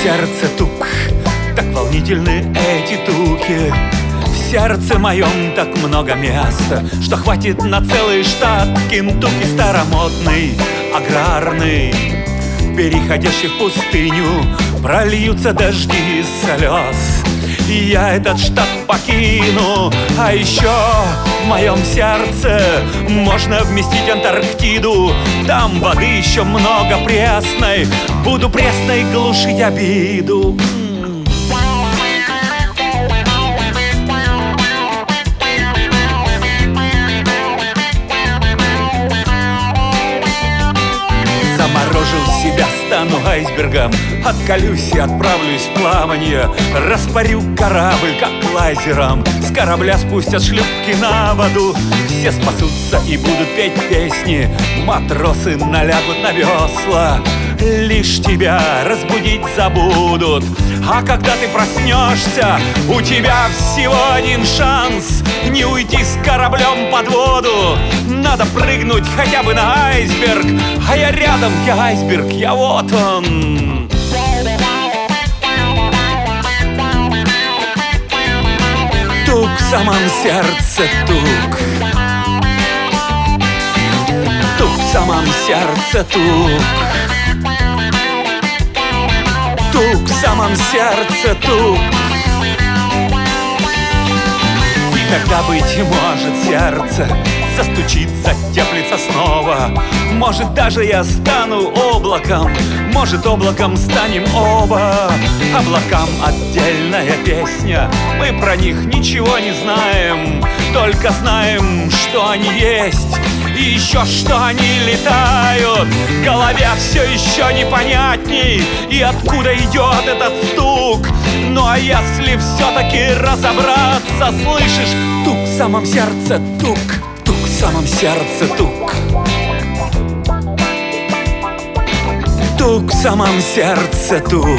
сердце тук, так волнительны эти туки. В сердце моем так много места, что хватит на целый штат. Кентукки старомодный, аграрный, переходящий в пустыню, прольются дожди из слез, и я этот штат покину. А еще в моем сердце можно вместить Антарктиду. Там воды еще много пресной, буду пресной глушить обиду. Заморожу себя, стану айсбергом, отколюсь и отправлюсь в плавание. Распарю корабль, как лазером, с корабля спустят шлюпки на воду. Все спасутся и будут петь песни, матросы налягут на весла. Лишь тебя разбудить забудут, а когда ты проснешься, у тебя всего один шанс не уйти с кораблем под воду. Надо прыгнуть хотя бы на айсберг, а я рядом, я айсберг, я вот он. Тук в самом сердце тук, тук в самом сердце тук, тук в самом сердце тук. И тогда, быть может, сердце застучит, затеплится снова. Может, даже я стану облаком, может, облаком станем оба. Облакам отдельная песня, мы про них ничего не знаем, только знаем, что они есть, и еще что они летают. В голове все еще непонятней, и откуда идет этот стук. Ну а если все-таки разобраться, слышишь, тук в самом сердце тук, тук в самом сердце тук, тук в самом сердце тук,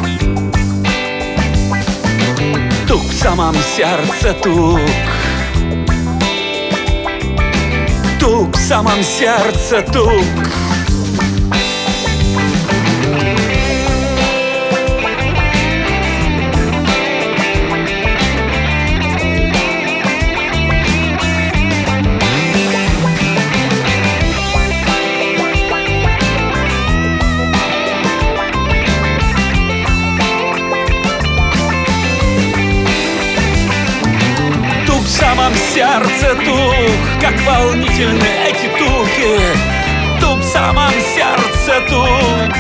тук в самом сердце тук, тук в самом сердце тук. В самом сердце тук, как волнительны эти туки. Тук в самом сердце тук,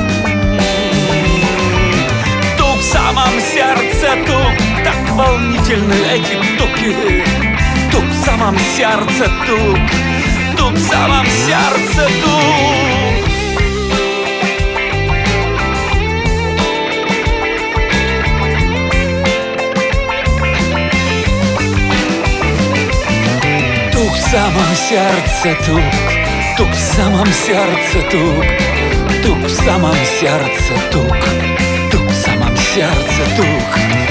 тук в самом сердце тук, так волнительны эти туки. Тук в самом сердце тук, тук в самом сердце тук. Тук в самом сердце тук, тук в самом сердце тук, тук в самом сердце тук, тук в самом сердце тук.